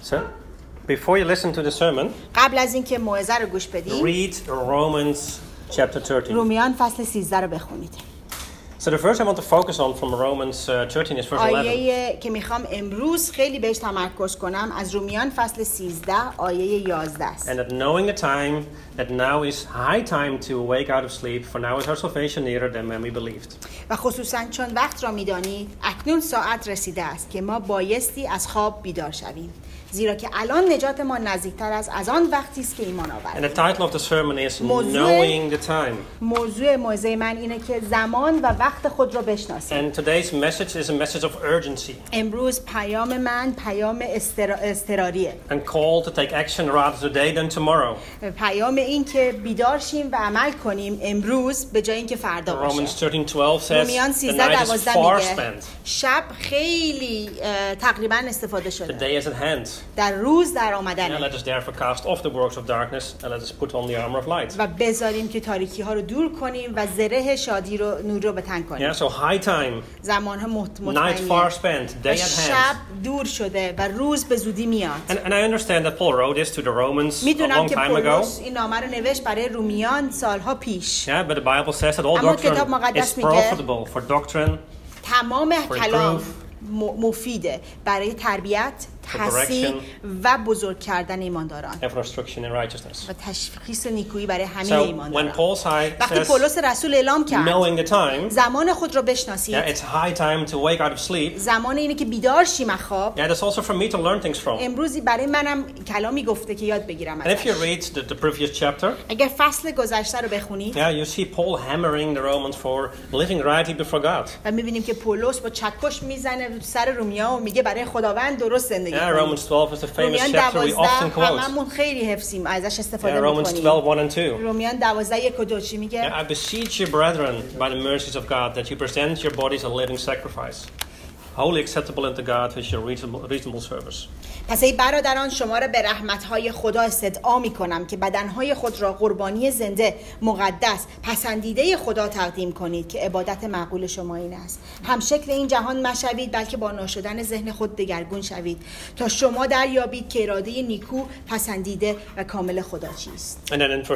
So, before you listen to the sermon, قبل از اینکه موعظه رو گوش بدید read Romans chapter 13. رومیان فصل 13 رو بخونید. So the verse I want to focus on from Romans 13 is verse 11. آیه که میخوام امروز خیلی بهش تمرکز کنم از رومیان فصل 13 آیه 11 است. And that knowing the time, that now is high time to wake out of sleep, for now is our salvation nearer than when we believed. و خصوصا چون وقت را میدانید اکنون ساعت رسیده است که ما بایستی از خواب بیدار شویم، زیرا که الان نجات ما نزدیکتر است از آن وقتی است که ایمان آوریم. And the title of the sermon is Knowing the Time. موضوع موعظه من اینه که زمان و وقت خود را بشناسید. And today's message is a message of urgency. امروز پیام من پیام اضطراریه. And call to take action rather today than tomorrow. پیام این که بیدار شیم و عمل کنیم امروز به جای اینکه فردا باشه. Romans 13:12 says رومیان the night is 13:12 far میگه spent. شب خیلی تقریبا استفاده The شده. day is at hand. در روز در And آمدنه. let us therefore cast off the works of darkness and let us put on the armor of light. و بذاریم که تاریکی ها رو دور کنیم و زره شادی رو نور رو به تن کنیم. Yeah, so high time, زمان ها night far مطمئنه. spent, day و at شب hand. دور شده و روز به زودی میاد. And I understand that Paul wrote this to the Romans a میدونم long که time ago. پولس این نامه رو نوشت برای رومیان سالها پیش. Yeah, but the Bible says that all اما doctrine کتاب is مقدس میگه profitable for doctrine, تمام For کلام proof. مفیده برای تربیت، تصحیح correction. و بزرگ کردن ایمانداران and for instruction in righteousness. و تشخیص نیکویی برای همه So when ایمانداران. Paul وقتی says پولس رسول اعلام کرد knowing the time, زمان خود را بشناسید، yeah, it's high time to wake out of sleep. زمان اینه که بیدار شیم از خواب. Yeah, that's also for me to learn things from. امروزی برای منم کلامی گفته که یاد بگیرم And if you ازش. read the previous chapter, اگر فصل گذشته رو بخونید yeah, you see Paul hammering the Romans for living rightly before God. و میبینیم که پولس با چکش میزنه رو سر رومیان و میگه برای خداوند درست زندگی Yeah, کنید. Romans 12 is a famous رومیان chapter we 12 often quote. هممون خیلی حفظیم ازش استفاده Yeah, Romans میکنیم. 12, 1 and 2. رومیان 12:1-2 چی میگه؟ Yeah, I beseech you, brethren, by the mercies of God, that you present your bodies a living sacrifice, wholly acceptable unto God, which is your reasonable service. پس ای برادران شما را به رحمت‌های خدا استدعا می‌کنم که بدنهای خود را قربانی زنده، مقدس، پسندیده خدا تقدیم کنید که عبادت معقول شما این است. هم شکل این جهان مشوید بلکه با ناشدن ذهن خود دگرگون شوید تا شما دریابید که اراده نیکو، پسندیده و کامل خدا چیست. And then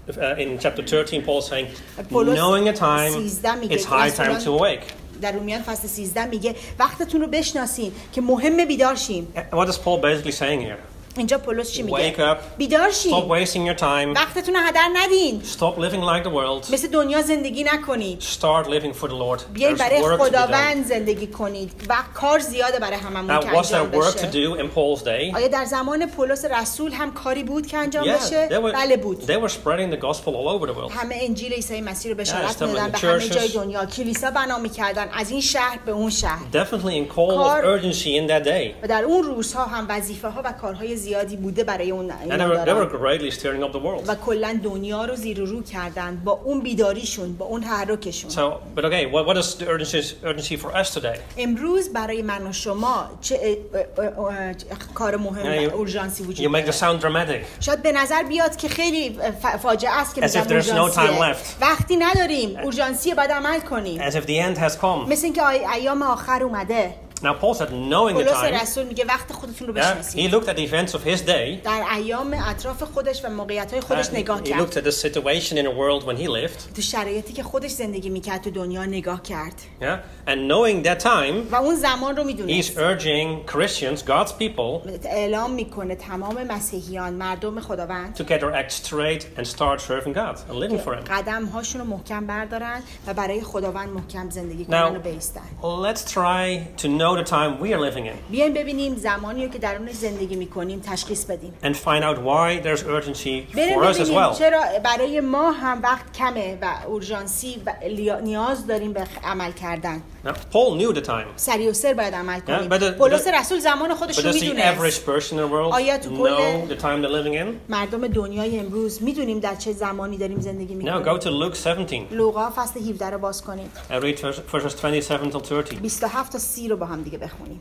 in chapter 13, Paul's saying, پولس knowing a time, 13 میگه it's high time to awake. در رومیان فصل 13 میگه وقتتون رو بشناسین که مهمه بیدار شیم. What is Paul basically saying here? اینجا پولس چی میگه؟ Wake up. بیدار Stop شین. wasting your time. وقتتون رو هدر ندین. Stop living like the world. مثل دنیا زندگی نکنید. Start living for the Lord. بیاین There's برای work to be done. خداوند زندگی کنید و کار زیاده برای هممون که Now, was انجام there work to بشه. do in Paul's day? آیا در زمان پولس رسول هم کاری بود که انجام Yeah, بشه؟ بله بود. they were spreading the gospel all over the world. همه انجیل عیسی مسیح رو بشارت Yeah, می‌دادن به establishing همه جای churches. دنیا. کلیسا بنا می‌کردن از این شهر به اون شهر. Definitely in call of کار- urgency in that day. و در اون روزها هم وظیفه‌ها و کارهای زیادی بوده برای اون And they were ایمانداران. greatly stirring up the world. و کلا دنیا رو زیر و رو کردن با اون بیداریشون، با اون تحرکشون. So, but okay, what is the urgency for us today? امروز برای من و شما چه کار مهم و You اورژانسی make وجود the داره؟ sound dramatic. شاید به نظر بیاد که خیلی فاجعه است که As if میگم there's no time اورژانسیه. left. وقتی نداریم اورژانسیه باید عمل کنیم. As if the end has come. مثل اینکه ایام آخر اومده. Now, Paul said, knowing the پولس time, رسول میگه وقت خودتون رو yeah, he بشناسید. looked at the events of his day. در ایام اطراف خودش و موقعیت‌های خودش نگاه He looked کرد. at the situation in the world when he lived. تو شرایطی که خودش زندگی میکرد تو دنیا نگاه کرد. Yeah, and knowing that time, و اون زمان رو he's میدونست. urging Christians, God's people, اعلام میکنه تمام مسیحیان، مردم خداوند to get their act straight and start serving God and living for Him. قدم هاشون رو محکم بردارن و برای خداوند محکم زندگی کنن Now, و بایستن. let's try to know the time we are living in بیاین ببینیم زمانی رو که در اون زندگی میکنیم تشخیص بدیم. and find out why there's urgency بریم for us as ببینیم well. چرا برای ما هم وقت کمه و اورژانسی و نیاز داریم به عمل کردن. Now, Paul knew the time. سریع و سر باید عمل کنیم. but the- پولس رسول زمان خودش But رو does the میدونست. average person in the world آیا تو کل know the time they're living in? مردم دنیای امروز میدونیم در چه زمانی داریم زندگی Now, میکنیم؟ go to Luke 17 لوقا فصل 17 رو باز کنید. and read verses 27 till 30. 27 تا 30 رو با هم دیگه بخونیم.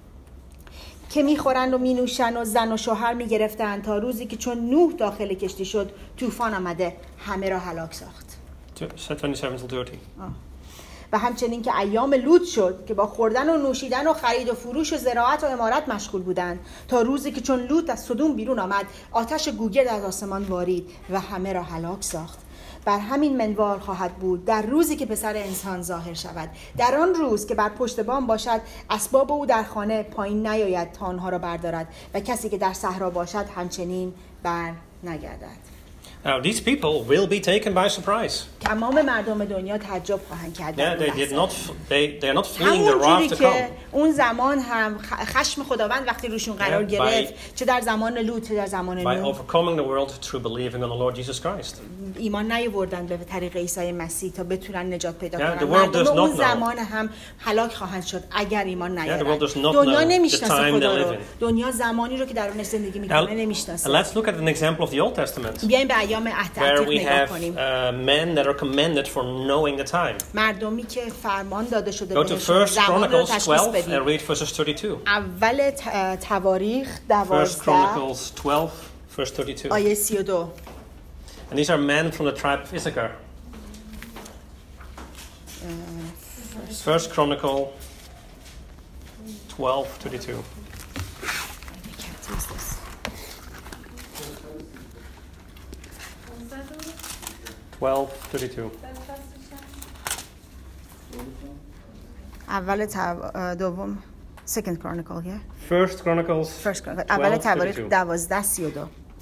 که میخورند و مینوشند و زن و شوهر میگرفتند تا روزی که چون نوح داخل کشتی شد طوفان آمده همه را هلاک ساخت. 27 till 30. و همچنین که ایام لوط شد که با خوردن و نوشیدن و خرید و فروش و زراعت و عمارت مشغول بودند، تا روزی که چون لوط از سدوم بیرون آمد آتش گوگرد از آسمان بارید و همه را هلاک ساخت. بر همین منوال خواهد بود در روزی که پسر انسان ظاهر شود. در آن روز که بر پشت بام باشد، اسباب او در خانه پایین نیاید تا آنها را بردارد و کسی که در صحرا باشد همچنین بر نگردد. Now, these people will be taken by surprise. تمام مردم دنیا تعجب خواهند کرد. They are not fleeing the wrath to come. اون زمان هم خشم خداوند وقتی روشون قرار گرفت، چه در زمان لوط چه در زمان by نوح، overcoming the world through believing on the Lord Jesus Christ. ایمان نیاوردن به طریق عیسی مسیح تا بتونن نجات پیدا the کنن. world does مردم اون not know. زمان هم هلاک خواهند شد اگر ایمان نیارن. the world does not دنیا know the نمیشناسه time خدا they رو. live in. دنیا زمانی رو که درونش زندگی Now, میکنه نمیشناسه. let's look at an example of the Old Testament, بیایم به ایام عهد where عتیق we نگاه have کنیم. men that are commended for knowing the time. مردمی که فرمان داده شده Go to بهشون 1 زمان رو Chronicles تشخیص 12 بدیم. and read verses 32. اول تواریخ 1 12 Chronicles 12, verse 32. آیه 32. And these are men from the tribe of Issachar. 1 Chronicle 12, 32. Was that the 12, 32. اول دوم Second Chronicle yeah? First Chronicles First Chronicle اول 12, تواریخ 32. 12 32.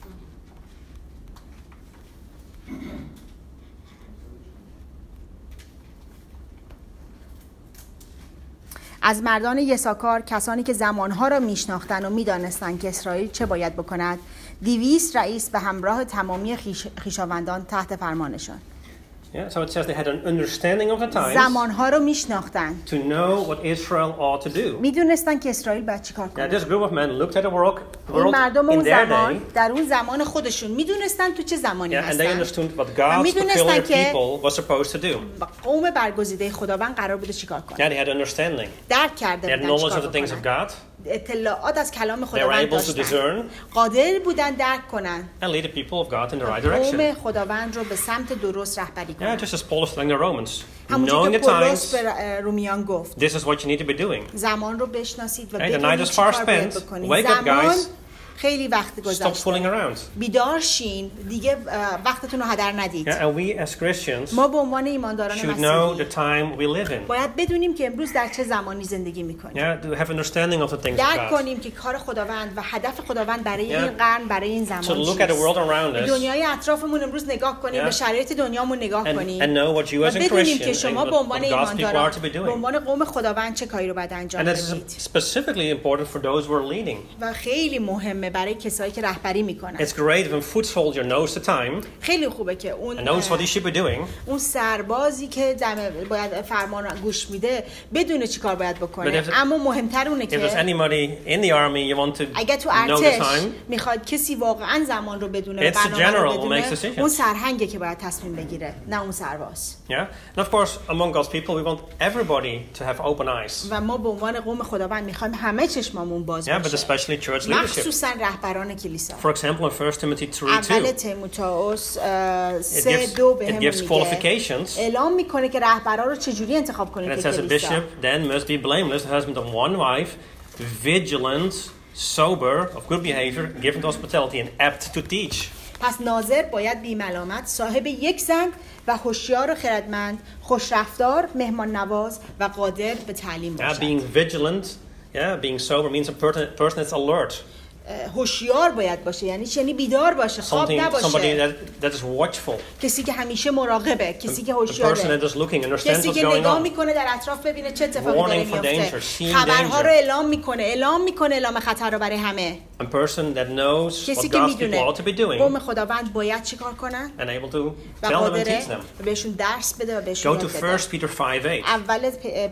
از مردان یساکار کسانی که زمانها را میشناختند و میدانستند که اسرائیل چه باید بکند 200 رئیس به همراه تمامی خویشاوندان تحت فرمانشان. Yeah, so it says they had an understanding of the times زمانها رو میشناختند. to know what Israel ought to do. میدونستند که اسرائیل باید چیکار Now, کنه. this group of men looked at the world این مردم in اون their زمان day, در اون زمان خودشون میدونستن تو چه زمانی and they هستن. understood what God's می‌دونستن peculiar که people was supposed to do. قوم برگزیده خداوند قرار بوده چیکار کنه. Yeah, they had understanding. درک They کرده had بودن knowledge of چیکار the things of بکنن. God, اطلاعات از کلام they were خداوند able to داشتن. discern قادر بودن درک کنن. and lead the people of God in the right قوم direction. خداوند رو به سمت درست رهبری Yeah, کنن. just as Paul is telling the Romans, همونجور knowing که the پولس times, به رومیان گفت this is what you need to be doing. زمان رو بشناسید و Hey, the night بدونید is چیکار far باید spent. بکنید. Wake up, زمان guys. خیلی وقت Stop گذشته. fooling around. بیدار شین دیگه وقتتون رو هدر ندید. Yeah, and we as Christians ما به عنوان ایمانداران should know the مسیحی time we live in. باید بدونیم که امروز در چه زمانی زندگی میکنیم. Yeah, to have understanding of the things of درک God. کنیم که کار خداوند و هدف خداوند برای Yeah. این قرن برای این زمان To look at the world around به us دنیای اطرافمون امروز نگاه کنیم Yeah. به شرایط دنیامون نگاه and کنیم know what you و as a بدونیم که Christian شما and به عنوان what God's people ایمانداران are to be به doing. عنوان قوم خداوند چه کاری رو باید انجام And this is بدید. specifically important for those who are leading. و خیلی مهمه برای کسایی که رهبری میکنن. It's great if a foot soldier knows the time خیلی خوبه که اون and knows what he should be doing. اون سربازی که باید فرمان گوش میده بدونه چی کار باید بکنه. But if- اما مهمتر اونه If there's که anybody in the army you want to اگه تو know the ارتش time, میخواد کسی واقعا زمان رو بدونه و It's the برنامه رو general who بدونه، makes decisions. اون سرهنگه که باید تصمیم بگیره نه اون سرباز. yeah? And of course, among God's people, we want everybody to have open eyes. و ما به عنوان قوم خداوند میخوایم همه چشمامون باز Yeah, but باشه. especially church leadership. مخصوصا رهبران کلیسا. For example, in 1 Timothy 3:2, اول تیموتائوس it 3:2 gives بهمون میگه qualifications. اعلام میکنه که رهبرا رو چجوری انتخاب And کنید it که says a کلیسا. bishop then must be blameless, the husband of one wife, vigilant, sober, of good behavior, given to hospitality, and apt to teach. پس ناظر باید بی ملامت صاحب یک زن و هوشیار و خردمند، خوش رفتار، مهمان نواز و قادر به تعلیم Yeah, باشد. being vigilant, being sober means a person that's alert. هوشیار باید باشه یعنی چی؟ یعنی بیدار باشه، خواب Somebody نباشه. that is watchful. کسی که همیشه مراقبه، کسی که A person هوشیاره. that is looking, understands کسی what's که going نگاه on. میکنه در اطراف ببینه چه اتفاقی داره Warning for میفته. danger, seeing خبرها danger. رو اعلام میکنه اعلام خطر رو برای همه. A person that knows کسی what که God's people میدونه ought to be doing قوم خداوند باید چیکار کنن and able to و tell them and قادره teach them. بهشون درس بده و بهشون Go to یاد بده. 1 Peter 5:8 اول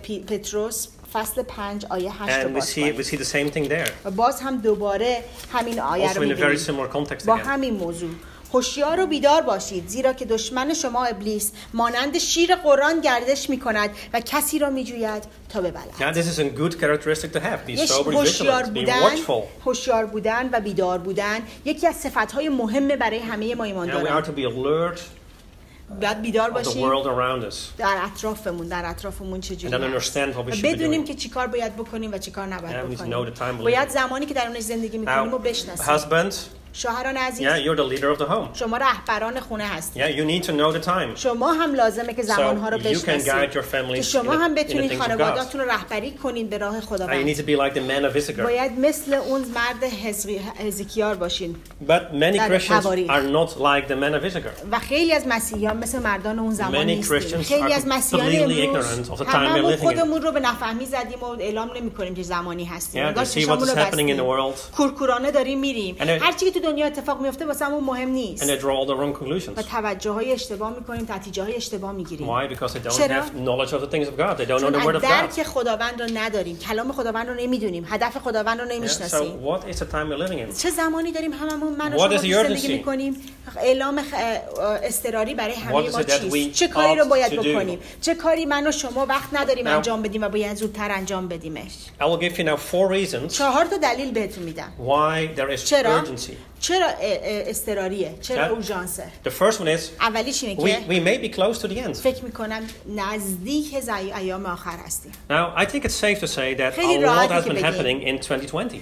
پتروس فصل 5 آیه 8 رو and we باز see کنید. the same thing there. و باز هم دوباره همین آیه Also رو in a very می‌بینیم similar context با again. همین موضوع. هوشیار و بیدار باشید زیرا که دشمن شما ابلیس مانند شیر قران گردش می‌کند و کسی را می‌جوید تا ببلد. Now this is a good characteristic to have. Be یک sober, هوشیار vigilant, be بودن، watchful. هوشیار بودن و بیدار بودن یکی از صفات‌های مهمه برای همه ما Yeah, we are ایمانداران. to be alert, باید بیدار of the باشیم world around us در اطرافمون and چجوری then هست understand what we و should be بدونیم doing. که چیکار باید بکنیم و چیکار Yeah, نباید we need to know بکنیم. the time we're باید living. زمانی که در اونش زندگی میکنیم رو Now, بشناسیم. husbands, شوهران عزیز، yeah, you're the leader of the home. شما رهبران خونه هستید. Yeah, you need to know the time. شما هم لازمه که زمانها رو So you can guide بشناسید your families که شما in the- هم in the بتونید things of خانواده‌تون رو رهبری کنید به راه You خداوند. need to be like the man of Issachar. باید مثل اون مرد حزقیار باشین. But many در Christians تواریخ. are not like the man of Issachar. و خیلی از مسیحیان مثل مردان اون زمان Many نیستیم. Christians خیلی are از مسیحیان completely امروز ignorant of the time we're هممون living in. خودمون رو به نفهمی زدیم و اعلام نمی‌کنیم که زمانی هستیم. Yeah, انگار they see چشامون what رو is happening in the بستیم. world. کورکورانه داریم میریم. And they- هر چی که تو دنیا اتفاق میفته واسمون مهم And نیست. they draw all the wrong conclusions. و توجه‌های اشتباه می‌کنیم، نتیجه‌های اشتباه می‌گیریم. Why? Because they don't چرا؟ have knowledge of the things of God. They don't know چون the word of God. درک خداوند رو نداریم، کلام خداوند رو نمیدونیم، هدف خداوند رو Yeah, so نمیشناسیم. what is the time we're living in? چه زمانی داریم هممون من و What شما is the توش زندگی urgency? میکنیم؟ اعلام اضطراری برای همه What is ما it that we چیست؟ چه کاری رو ought باید to do? بکنیم؟ چه کاری من و شما وقت نداریم Now- انجام بدیم و باید زودتر انجام بدیمش؟ I will give you now 4 reasons 4 تا دلیل بهتون میدم. why there is چرا؟ urgency. چرا اضطراریه؟ چرا Yeah. اورژانسه؟ The first one is اولیش اینه we که may be close to the end. فکر میکنم نزدیک ایام آخر هستیم. Now, I think it's safe to say that خیلی a lot راحته has که been بگیم. happening in 2020.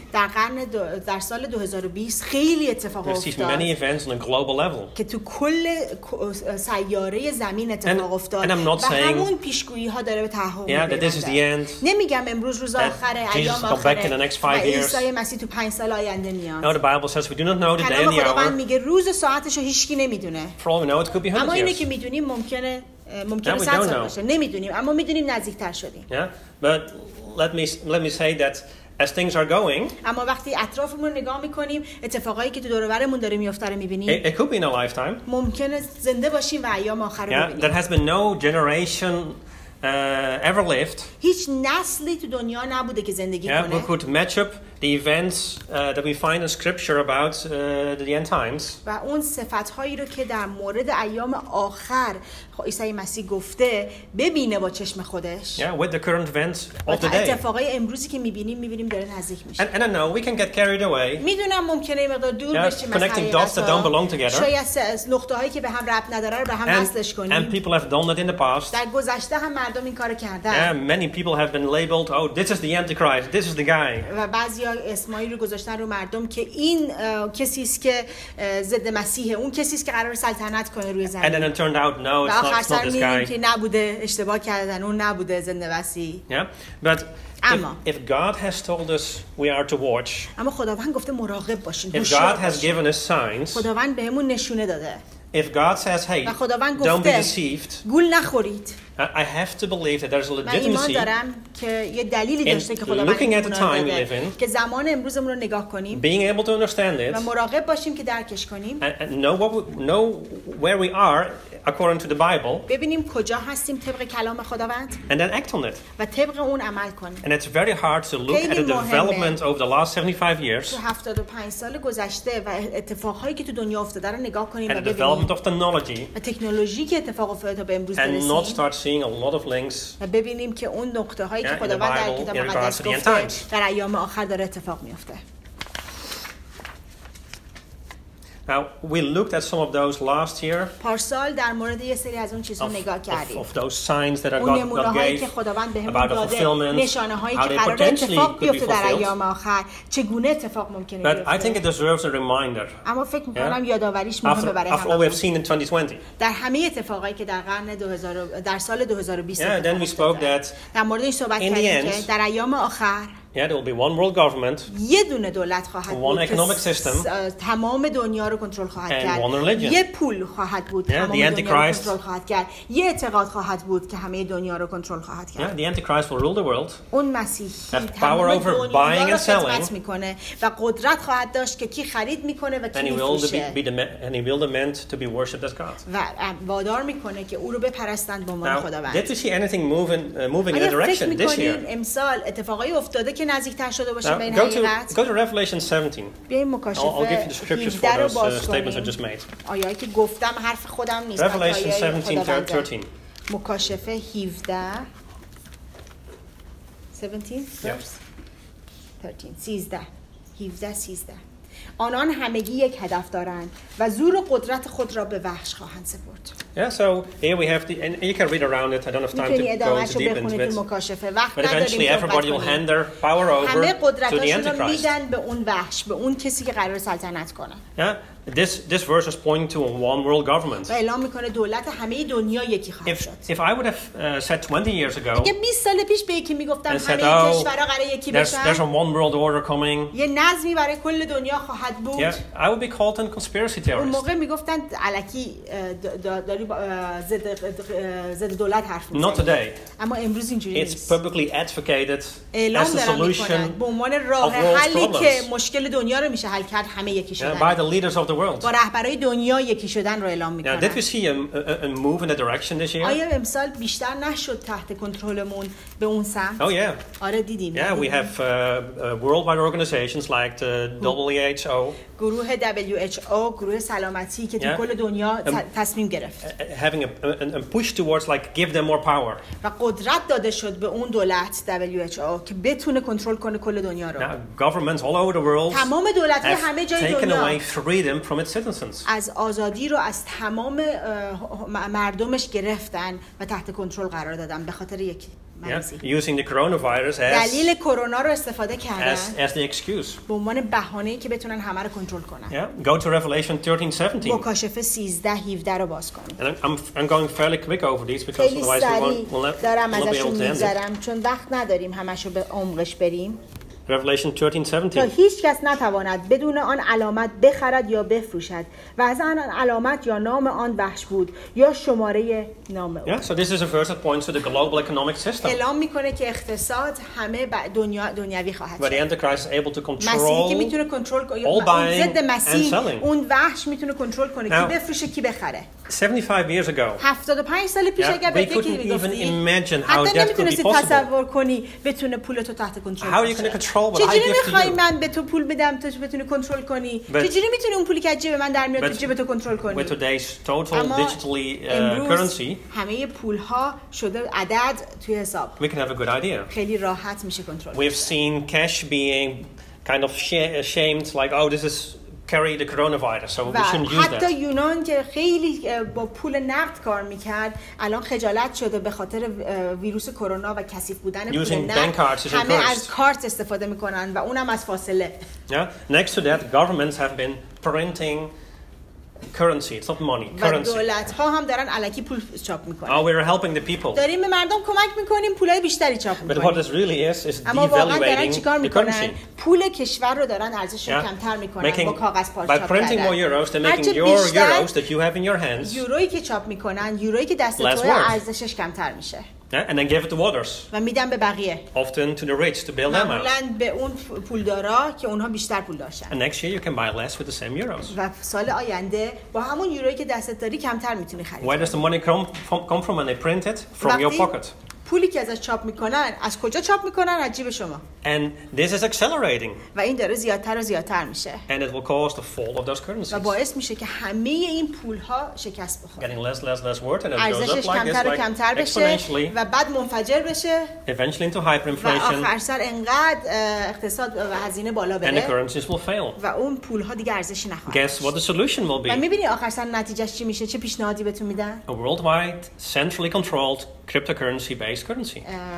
در سال 2020 خیلی اتفاق We've seen افتاد many events on a global level. که تو کل سیاره زمین اتفاق افتاد and I'm not و saying- همون پیشگویی ها داره به تحقق Yeah, that this is the می‌پیونده. end. نمیگم امروز روز آخره، Jesus ایام will come back in the آخره next و 5 years. عیسی مسیح تو 5 سال آینده میاد. No, the Bible says we do not know the day and کلام the خداوند hour. میگه روز و ساعتش رو هیچکی نمیدونه. For all we know, it could be اما 100 اینه years. که میدونیم ممکنه Yeah, we 100 don't سال know. باشه، نمیدونیم اما میدونیم نزدیکتر شدیم. Yeah, but let me say that as things are going, اما وقتی اطرافمون رو نگاه میکنیم اتفاقایی که تو دور و برمون داره میفته رو میبینیم، it could be in a lifetime. ممکنه زنده باشیم و ایام آخر رو Yeah, ببینیم. there has been no generation ever lived. هیچ نسلی تو دنیا نبوده که زندگی Yeah, who کنه could match up the events that we find in Scripture about the end times. و اون صفت‌هایی رو که در مورد ایام آخر عیسی مسیح گفته ببینه با چشم خودش. Yeah, with the current events و of the day. اتفاقای امروزی که میبینیم داره نزدیک میشه. And I know we can get carried away. میدونم ممکنه یه مقدار دور Yeah, بشیم از connecting dots that don't belong حقیقت together. شاید نقطه‌هایی که به هم ربط نداره رو به هم وصلش And کنیم. people have done that in the past. در گذشته هم مردم این کارو Yeah, کردن. many people have been labeled, oh, this is the Antichrist, this is the guy. و بعضیا اسمایی رو گذاشتن رو مردم که این کسی است که ضد مسیحه، اون کسی است که قرار سلطنت کنه روی And then زمین. it turned out, no, و آخر it's not سر this می‌بینیم guy. که نبوده، اشتباه کردن، اون نبوده زنده مسیح. Yeah, but اما if God has told us we are to watch, اما خداوند گفته مراقب باشین، if هوشیار God has باشین. given us signs, خداوند بهمون نشونه داده. if God says, hey, و خداوند don't be گفته deceived, گول نخورید. I have to believe that there's a من ایمان legitimacy دارم که یه دلیلی in داشته که خداوند looking at the نمونه time we داده. live in, که زمان امروزمون رو نگاه کنیم being able to understand و it, مراقب باشیم که درکش کنیم. and know where we are according to the Bible, ببینیم کجا هستیم طبق کلام خداوند and then act on it. و طبق اون عمل کنیم. And it's very hard to look at the خیلی مهمه. development over the last 75 years تو 75 سال گذشته و اتفاقهایی که تو دنیا افتاده رو نگاه کنیم و and the ببینیم development of technology و تکنولوژی که اتفاق افتاده تا به امروز and not برسیم start seeing a lot of links و ببینیم که اون نقطه هایی که Yeah, in the خداوند در Bible کتاب in regards مقدس to the end گفته times. در ایام آخر داره اتفاق میفته. Now, we looked at some of those last year, پارسال در مورد یه سری از اون چیزها نگاه کردیم. of those signs that اون God نمونه‌هایی gave که خداوند بهمون about the داده، fulfillment, نشانه‌هایی how که they قرار potentially اتفاق could be بیفته در fulfilled. ایام آخر، چگونه اتفاق ممکنه But I think it بیفته. deserves a reminder اما فکر می‌کنم Yeah. یادآوریش مهمه برای after all we همه. have seen in 2020. در همه اتفاقایی که در در سال 2020 Yeah, then we اتفاق spoke افتاده. that در مورد این صحبت in the کردیم end, که در ایام آخر there will be one world government, یه دونه دولت خواهد one بود که economic system, تمام دنیا رو کنترل خواهد and کرد. one religion. یه پول خواهد بود Yeah, تمام the دنیا رو Antichrist. کنترل خواهد کرد. یه اعتقاد خواهد بود که همه دنیا رو کنترل خواهد yeah, کرد. the Antichrist will rule the world, اون مسیحی have تمام power over دنیا buying رو and selling. خدمت میکنه و قدرت خواهد داشت که کی خرید میکنه و and کی he will میفروشه and he will demand to be worshipped as God. و وادار میکنه که او رو بپرستند به عنوان Now, خداوند. did you see anything moving in that آیا فکر direction this میکنین year? امسال اتفاقایی افتاده که نزدیکتر شده باشه Now, به این go حقیقت؟ to Revelation 17. بیایم I'll مکاشفه give you the scriptures for 17 رو those باز statements I کنیم. just made. آیایی که گفتم حرف خودم نیست. Revelation آیای 17, خداونده. 13. مکاشفه 17 17 Yeah. verse 13 17 13 آنان همگی یک هدف دارند و زور و قدرت خود را به وحش خواهند سپرد. Yeah, so here we have and you can read around it. I don't have time to go into deep into it. But eventually everybody will hand their power over to the Antichrist. به اون وحش، به اون کسی که قرار سلطنت کنه. Yeah, this verse is pointing to a one world government. و اعلام میکنه دولت همه دنیا یکی خواهد شد. If I would have said 20 years ago, اگه 20 سال پیش به یکی میگفتم همه کشورها قرار یکی بشن، there's a one world order coming. یه نظمی برای کل دنیا خواهد بود. Yeah, I would be called a conspiracy theorist. اون موقع میگفتن الکی داری ضد دولت حرف میزنی. Not today. اما امروز اینجوری It's نیست. publicly advocated اعلام as the دارن solution به عنوان راه حلی که مشکل دنیا رو میشه حل کرد همه یکی شدن. by the leaders of the world. با رهبرای دنیا یکی شدن رو اعلام میکنن. Did we see a move in the direction this year? آیا امسال بیشتر نشد تحت کنترلمون به اون سمت؟ Oh yeah. آره دیدیم. Yeah, we have worldwide organizations like the WHO. گروه WHO، گروه سلامتی که تو کل دنیا تصمیم گرفت. Having a push towards like give them more power. و قدرت داده شد به اون دولت WHO که بتونه کنترل کنه کل دنیا رو. Now governments all over the world تمام دولت‌های همه جای taken دنیا away freedom from its citizens. از آزادی رو از تمام مردمش گرفتن و تحت کنترل قرار دادن به خاطر یک using the coronavirus دلیل کرونا رو استفاده کردن as the excuse. به عنوان بهانه‌ای که بتونن همه رو کنترل کنن. Yeah, go to Revelation 13:17. مکاشفه 13:17 رو باز کنید. And I'm going fairly quick over these because otherwise we'll not be able to end it. چون وقت نداریم همشو به عمقش بریم. Revelation 13:17. تا هیچ کس نتواند بدون آن علامت بخرد یا بفروشد و از آن علامت یا نام آن وحش بود یا شماره نام او. Yeah, so this is a verse that points to the global economic system. اعلام میکنه که اقتصاد همه دنیوی خواهد شد. Where the Antichrist is able to control مسیحی که میتونه کنترل کنه، ضد مسیح اون وحش میتونه کنترل کنه کی بفروشه کی بخره. 75 years ago. 75 سال پیش اگر به یکی میگفتی حتی نمیتونستی تصور کنی بتونه پولتو تحت کنترل کنه. چجوری میخوای من به تو پول بدم تو بتونی کنترل کنی؟ چجوری میتونی اون پولی که از جیب من در میاد تو جیب تو کنترل کنی؟ With today's total digitally currency, همه پول ها شده عدد توی حساب. We can have a good idea. خیلی راحت میشه کنترل. We've seen cash being kind of shamed like oh this is carry the coronavirus so we shouldn't use that. حتی یونان که خیلی با پول نقد کار میکرد الان خجالت شده به خاطر ویروس کرونا و کثیف بودن پول نقد همه از کارت استفاده میکنن و اونم از فاصله. Yeah. Next to that, governments have been printing currency. It's not money. Currency. و دولت‌ها هم دارن الکی پول چاپ میکنن. Oh, we're helping the people. داریم به مردم کمک میکنیم پولای بیشتری چاپ میکنیم. But what this really is اما واقعا دارن چیکار devaluating the میکنن؟ currency. پول کشور رو دارن ارزشش رو کمتر میکنن با کاغذ پاره چاپ کردن. By printing more euros, they're making your euros that you have in your hands. یورویی که چاپ میکنن، یورویی که دست توه ارزشش کمتر میشه. And then give it to others. و میدن به بقیه. Often to the rich to bail them out. معمولاً به اون پولدارا که اونها بیشتر پول داشتن. And next year you can buy less with the same euros. و سال آینده با همون یورویی که دستت داری کمتر میتونی خرید. Where does the money come from when they print it? From your pocket. پولی که ازش چاپ میکنن از کجا چاپ میکنن؟ از جیب شما. And this is accelerating. و این داره زیادتر و زیادتر میشه. And it will cause the fall of those currencies. و باعث میشه که همه این پولها شکست بخوره. Getting less worth and it goes up ارزشش کمتر و کمتر بشه و بعد منفجر بشه. Eventually into hyperinflation. و آخر سر انقدر اقتصاد و هزینه بالا بره. And the currencies will fail. و اون پولها دیگه ارزشی نخواهد. Guess what the solution will be? و میبینی آخر سر نتیجهش چی میشه؟ چه پیشنهادی بهتون میدن؟ A worldwide centrally controlled cryptocurrency based currency.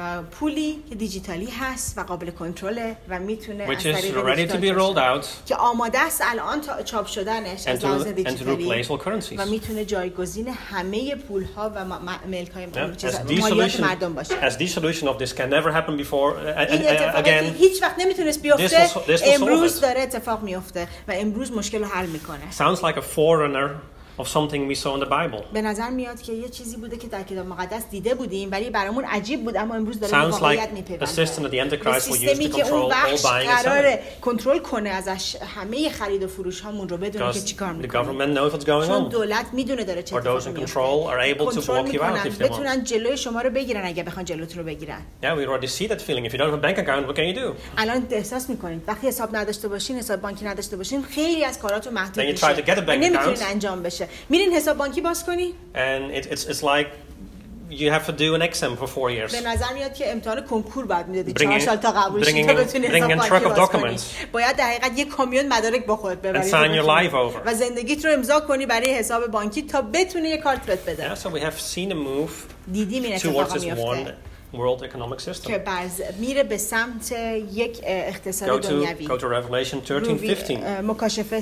پولی که دیجیتالی هست و قابل کنترله و میتونه از طریق ready to be rolled out که آماده است الان چاپ شدنش از لحاظ دیجیتالی و میتونه جایگزین همه پول‌ها و ملک‌های مالیات مردم باشه. As the solution of this can never happen before again. هیچ وقت نمیتونست بیفته. امروز داره اتفاق میفته و امروز مشکل رو حل میکنه. Sounds like a forerunner of something we saw in the Bible. به نظر میاد که یه چیزی بوده که در کتاب مقدس دیده بودیم ولی برامون عجیب بود اما امروز داره به واقعیت میپیونده. System that the Antichrist will use to control all buying and قراره کنترل کنه ازش همه خرید و فروش هامون رو بدونه که چیکار میکنه. The government knows what's going on. چون دولت میدونه داره چه اتفاقی میفته. Or those in control are able to block you out if they want. بتونن جلوی شما رو بگیرن اگه بخوان جلوتون رو بگیرن. Yeah, we already see that feeling. If you don't have a bank account, what can you do? الان احساس میکنید وقتی حساب نداشته باشین، حساب بانکی نداشته باشین، خیلی از کاراتون محدود میشه. نمیتونین انجام بشه. میرین حساب بانکی باز کنی؟ And it's like you have to do an exam for 4 years. به نظر میاد که امتحان کنکور بعد میدادی 4 سال تا قبول شی تا بتونی حساب باز کنی. باید در حقیقت یک کامیون مدارک با خودت ببری و زندگیت رو امضا کنی برای حساب بانکی تا بتونی یک کارت بهت بده. Yeah, so we have seen a move دیدیم این اتفاق میفته. World economic system. که میره به سمت یک اقتصاد دنیوی. Go to Revelation 13:15. مکاشفه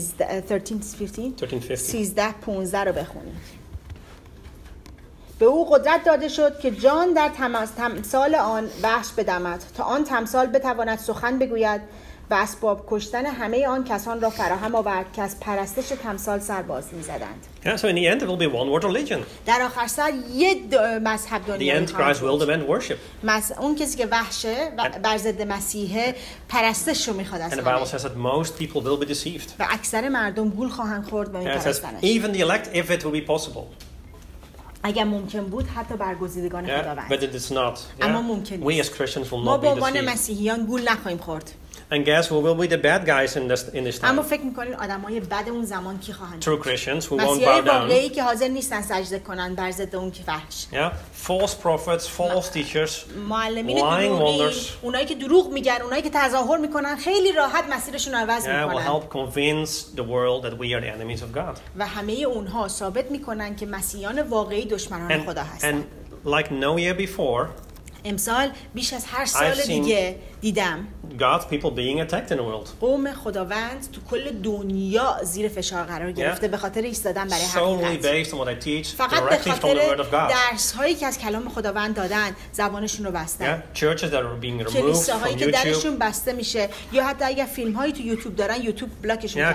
13:15 رو بخونید. به او قدرت داده شد که جان در تمثال آن وحش بدمد تا آن تمثال بتواند سخن بگوید و اسباب کشتن همه آن کسان را فراهم آورد که از پرستش تمثال سر باز می‌زدند. Yeah, so in the end it will be one world religion. در آخر سر یک مذهب دنیایی خواهد بود. The Antichrist will demand worship. اون کسی که وحشه و بر ضد مسیحه پرستش رو می‌خواد از همه. And the Bible says that most people will be deceived. و اکثر مردم گول خواهند خورد و می‌پرستنش. Even the elect if it will be possible. اگر ممکن بود حتی برگزیدگان خداوند. But it is not. اما ممکن نیست. We as Christians will not be deceived. ما به عنوان مسیحیان گول نخواهیم خورد. And guess who will be the bad guys in this time? اما فکر می‌کنین آدمای بد اون زمان کی خواهند؟ True Christians who won't bow down. مسیحیان واقعی که حاضر نیستن سجده کنن بر ضد اون که وحش. Yeah, false prophets, false teachers, معلمین دروغی، اونایی که دروغ میگن، اونایی که تظاهر میکنن، خیلی راحت مسیرشون رو عوض میکنن. Will help convince the world that we are the enemies of God. و همه اونها ثابت میکنن که مسیحیان واقعی دشمنان خدا هستند. And like no year before, امسال بیش از هر سال دیگه دیدم God's people being attacked in the world. قوم خداوند تو کل دنیا زیر فشار قرار گرفته به خاطر ایستادن برای حقیقت. فقط به خاطر درس هایی که از کلام خداوند دادن زبانشون رو بستن. کلیساهایی که درشون بسته میشه یا حتی اگر فیلم هایی تو یوتیوب دارن یوتیوب بلاکشون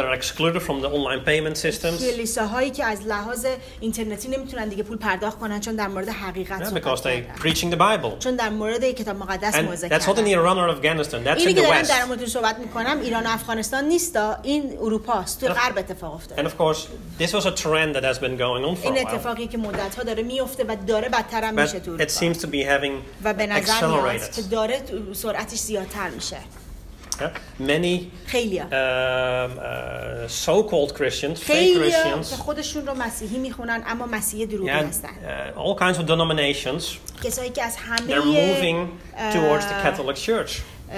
کردن. کلیساهایی که از لحاظ اینترنتی نمیتونن دیگه پول پرداخت کنن چون در مورد حقیقت صحبت کردن. چون در مورد کتاب مقدس موعظه کردن. Iran or Afghanistan. That's in the West. در مورد صحبت میکنم ایران و افغانستان نیستا این اروپاست. تو غرب اتفاق افتاده. And of course this was a trend that has been going on for a while. این اتفاقی که مدت‌ها داره میفته و داره بدتر هم میشه تو اروپا. It seems to be having و به نظر میاد که داره سرعتش زیادتر میشه. Many so-called Christians, fake Christians, که خودشون رو مسیحی میخونن اما مسیحی دروغی هستن. All kinds of denominations. کسایی که از همه they're moving towards the Catholic Church.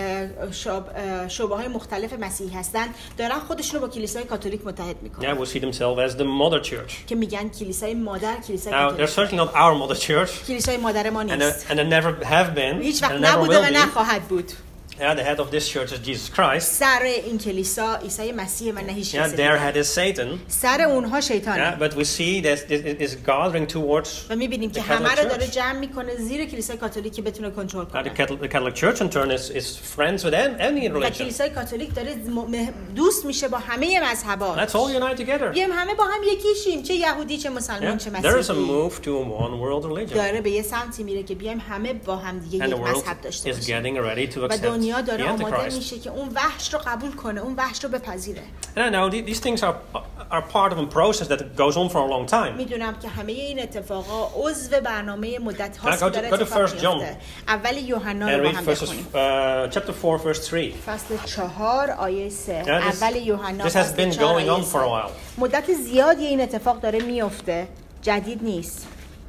شعبه‌های مختلف مسیحی هستن دارن خودشون رو با کلیسای کاتولیک متحد میکنن. Yeah, we see themselves as the mother church. که میگن کلیسای مادر کلیسای کاتولیک. Now, they're certainly not our mother church. کلیسای مادر ما نیست. And they never have been. هیچ وقت نبوده و نخواهد بود. Yeah, the head of this church is Jesus Christ. سر این کلیسا عیسی مسیح و نه هیچ کسی. Yeah, their head is Satan. سر اونها شیطانه. Yeah, but we see that it is gathering towards. و می‌بینیم که همه رو داره جمع می‌کنه زیر کلیسای کاتولیک که بتونه کنترل کنه. The Catholic Church in turn is friends with any religion. کلیسای کاتولیک داره دوست میشه با همه مذهب‌ها. Let's all unite together. همه با هم یکیشیم، چه یهودی چه مسلمان چه مسیحی. There is a move to one world religion. داره به یه سمتی میره که بیایم همه با هم دیگه یک مذهب داشته باشیم. و دنیا داره آماده میشه که اون وحش رو قبول کنه، اون وحش رو بپذیره. And I know these things are part of a process that goes on for a long time. میدونم که همه این اتفاقا عضو برنامه مدت هاست که داره اتفاق میفته. اول یوحنا رو با هم بخونیم. Chapter 4 verse 3. فصل 4 آیه 3. اول یوحنا This has been going on for a while. مدت زیادی این اتفاق داره میفته، جدید نیست.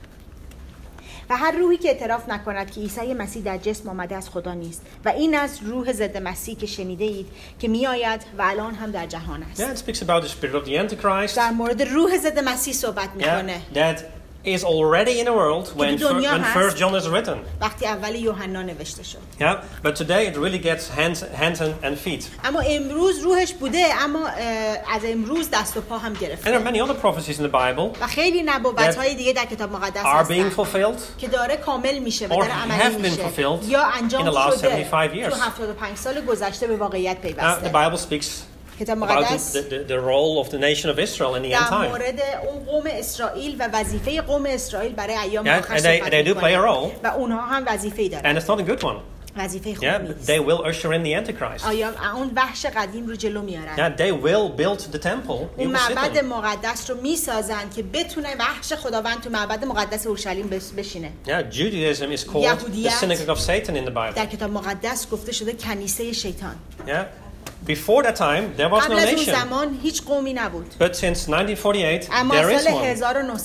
و هر روحی که اعتراف نکند که عیسی مسیح در جسم آمده از خدا نیست و این از روح ضد مسیح که شنیده اید که میآید و الان هم در جهان است. Yeah, it speaks about the spirit of the Antichrist. در مورد روح ضد مسیح صحبت میکنه. That is already in the world when First John is written. وقتی اول یوحنا نوشته شد. Yeah, but today it really gets hands and feet. اما امروز روحش بوده اما از امروز دست و پا هم گرفته. And there are many other prophecies in the Bible. و خیلی نبوت‌های دیگه در کتاب مقدس هستن. Are being fulfilled. که داره کامل میشه و داره عملی میشه. یا انجام شده. تو 75 سال گذشته به واقعیت پیوسته. The Bible speaks کتاب مقدس the role of the nation of Israel in the end time. در مورد اون قوم اسرائیل و وظیفه قوم اسرائیل برای ایام آخر صحبت می‌کنه. و اونها هم وظیفه‌ای دارن. And it's not a good one. وظیفه خوبی نیست. They will usher in the Antichrist. اون وحش قدیم رو جلو میارن. Yeah, they will build the temple. اون معبد مقدس رو میسازن که بتونه وحش خداوند تو معبد مقدس اورشلیم بشینه. Yeah, Judaism is called the synagogue of Satan in the Bible. در کتاب مقدس گفته شده کنیسه شیطان. Yeah. Before that time, there was no nation. زمان هیچ قومی نبود. But since 1948, اما there is سال one.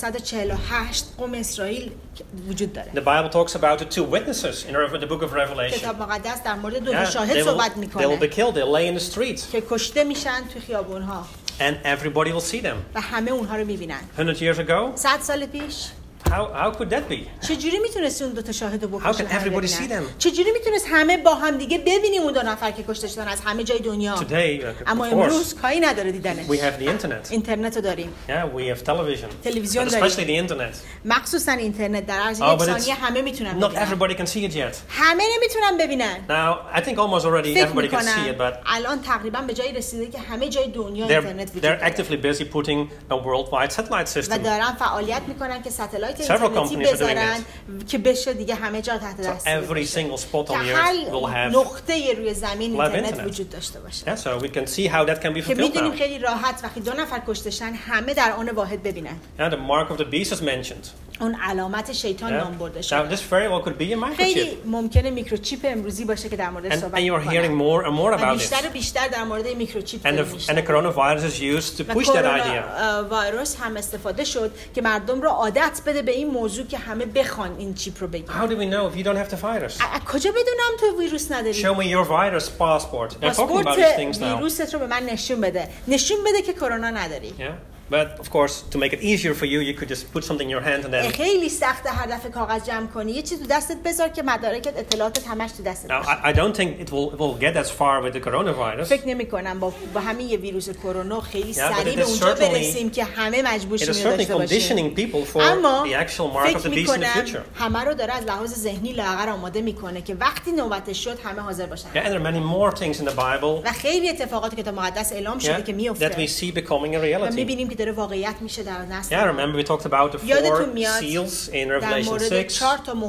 1948 قوم اسرائیل وجود داره. The Bible talks about the two witnesses in the book of Revelation. کتاب مقدس در مورد دو شاهد صحبت میکنه. They will be killed. They'll lay in the streets. که کشته میشن تو خیابونها. And everybody will see them. و همه اونها رو میبینن. 100 years ago. 100 سال پیش. How could that be? چجوری میتونست اون دو تا شاهد رو بکشه؟ How can everybody see them? چجوری میتونست همه با هم دیگه ببینیم اون دو نفر که کشته شدن از همه جای دنیا؟ Today, اما امروز کاری نداره دیدنش. We have the internet. اینترنت رو داریم. Yeah, we have television. تلویزیون داریم. Especially the internet. مخصوصا اینترنت در عرض یک ثانیه همه میتونن ببینن. Not everybody can see it yet. همه نمیتونن ببینن. Now, I think almost already everybody can see it, but الان تقریبا به جایی رسیده که همه جای دنیا اینترنت وجود داره. They're actively busy putting a worldwide satellite system. و دارن فعالیت میکنن که ساتلایت اینترنتی بذارن که بشه دیگه همه جا تحت دست. Every single spot on the earth will have نقطه روی زمین اینترنت وجود داشته باشه. Yeah, so we can see how that can be fulfilled. که میدونیم خیلی راحت وقتی دو نفر کشتشن همه در آن واحد ببینن. Yeah, the mark of the beast is mentioned. اون علامت شیطان نام برده شده. Now this very well could be a microchip. خیلی ممکنه میکروچیپ امروزی باشه که در موردش صحبت کنیم. And you are hearing more and more about it. بیشتر در مورد میکروچیپ and the coronavirus is used to push that idea. ویروس هم استفاده شد که مردم رو عادت بده به این موضوع که همه بخوان این چیپ رو بگیرن. How do we know if you don't have the virus? کجا بدونم تو ویروس نداری؟ Show me your virus passport. They're talking about these things now. ویروست رو به من نشون بده که کرونا نداری. But of course, to make it easier for you, you could just put something in your hand and then. خیلی سخته هر دفعه کاغذ جمع کنی. یه چیز تو دستت بذار که مدارکت اطلاعاتت همش تو دستت باشه. Now, I don't think it will get as far with the coronavirus. فکر نمی‌کنم با همین یه ویروس کرونا خیلی سریع به اونجا برسیم که همه مجبور شیم داشته باشیم. اما the actual mark of the beast in the future. همه رو داره از لحاظ ذهنی لااقل آماده میکنه که وقتی نوبتش شد همه حاضر باشن. Yeah, and there are many more things in the Bible. و خیلی اتفاقاتی که کتاب مقدس اعلام شده که میفته. That we see becoming a reality. می‌بینیم که داره واقعیت میشه. Yeah, remember we talked about the 4 seals in Revelation 6.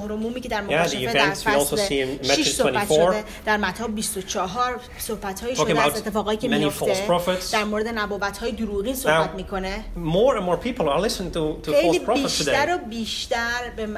Yeah, the events we also see in Matthew 24. در متی 24 صحبت‌هایی شده از اتفاقایی که میفته. در مورد نبوت‌های دروغین صحبت میکنه. More and more people are listening to false prophets today. بیشتر و بیشتر به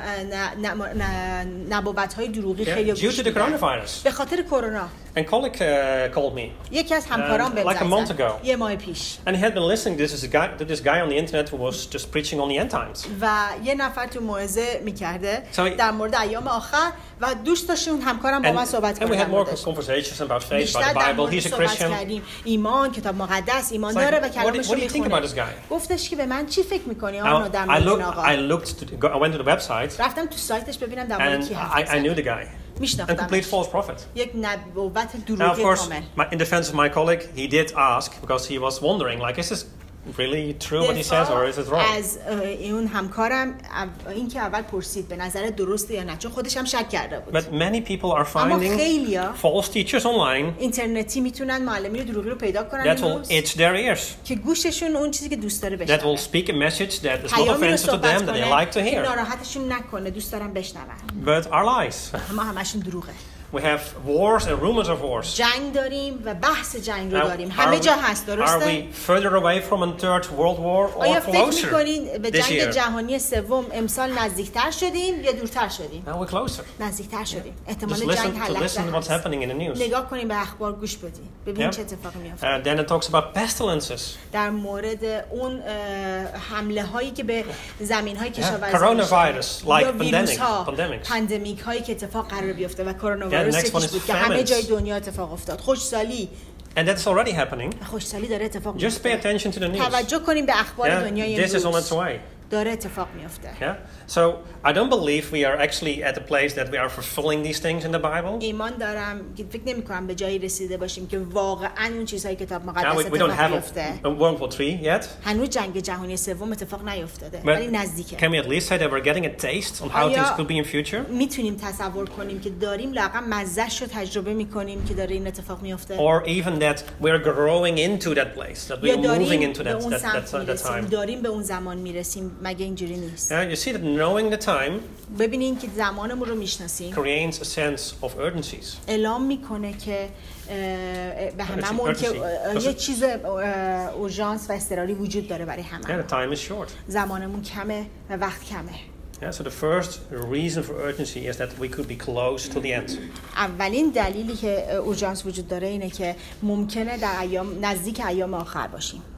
نبوت‌های دروغی خیلی گوش میدن. به خاطر کرونا. And colleague called me. یکی از همکاران بهم like a month ago. یه ماه پیش. And he had been listening to this guy on the internet who was just preaching on the end times. و یه نفر تو موعظه می‌کرده در مورد ایام آخر و دوست داشت اون همکارم با من صحبت کنه. And we had more conversations about faith, about the Bible. He's a Christian. ایمان، کتاب مقدس، ایمان داره و کلامش رو می‌خونه. گفتش که به من چی فکر می‌کنی آن آدم این آقا؟ I went to the website. رفتم تو سایتش ببینم در مورد کی حرف I knew the guy. A complete false prophet. Now, of course, in defense of my colleague, he did ask because he was wondering, like, is this really true what he says, or is it wrong? از اون همکارم این که اول پرسید به نظر درسته یا نه، چون خودش هم شک کرده بود. But many people are finding false teachers online. اینترنتی میتونن معلمین دروغی رو پیدا کنن. That will itch their ears. که گوششون اون چیزی که دوست داره بشنوه. That will speak a message that is not offensive to them, that they like to hear. ناراحتشون نکنه، دوست دارن بشنون. But are lies. اما همشون دروغه. We have wars and rumors of wars. جنگ داریم و بحث جنگ رو داریم. همه جا هست، درسته؟ Are we further away from a third world war or closer? آیا فکر می‌کنین به جنگ جهانی سوم امسال نزدیکتر شدیم یا دورتر شدیم؟ Now we're closer. نزدیکتر شدیم. احتمال جنگ حل شده. What's happening in the news. نگاه کنیم به اخبار گوش بدیم. ببینیم چه اتفاقی میفته. Then it talks about pestilences. در مورد اون حمله‌هایی که به زمین‌های کشاورزی coronavirus like pandemics. پاندمیک هایی که اتفاق قرار بیفته و کرونا ویروس بود که همه جای دنیا اتفاق افتاد. خوشسالی. And that's already happening. خوشسالی داره اتفاق میفته. Just pay attention to the news. توجه کنیم به اخبار دنیای امروز. This is on its way. داره اتفاق میفته. So I don't believe we are actually at the place that we are fulfilling these things in the Bible. ایمان دارم که فکر نمی‌کنم به جایی رسیده باشیم که واقعا اون چیزهایی که کتاب مقدس اتفاق بیفته. World War III yet. هنوز جنگ جهانی سوم اتفاق نیفتاده ولی نزدیکه. Can we at least say that we're getting a taste on how things could be in future? میتونیم تصور کنیم که داریم لااقل مزه‌اش رو تجربه می‌کنیم که داره این اتفاق میفته. Or even that we're growing into that place, that we're moving into that time. داریم به اون زمان میرسیم. مگه اینجوری نیست؟ You see that knowing the time ببینین که زمانمون رو میشناسیم. Creates a sense of urgencies. اعلام میکنه که به هممون که یه چیز اورژانس و اضطراری وجود داره برای همه. The time is short. زمانمون کمه و وقت کمه. Yeah, so the first reason for urgency is that we could be close to the end. اولین دلیلی که اورژانس وجود داره اینه که ممکنه در نزدیک ایام آخر باشیم.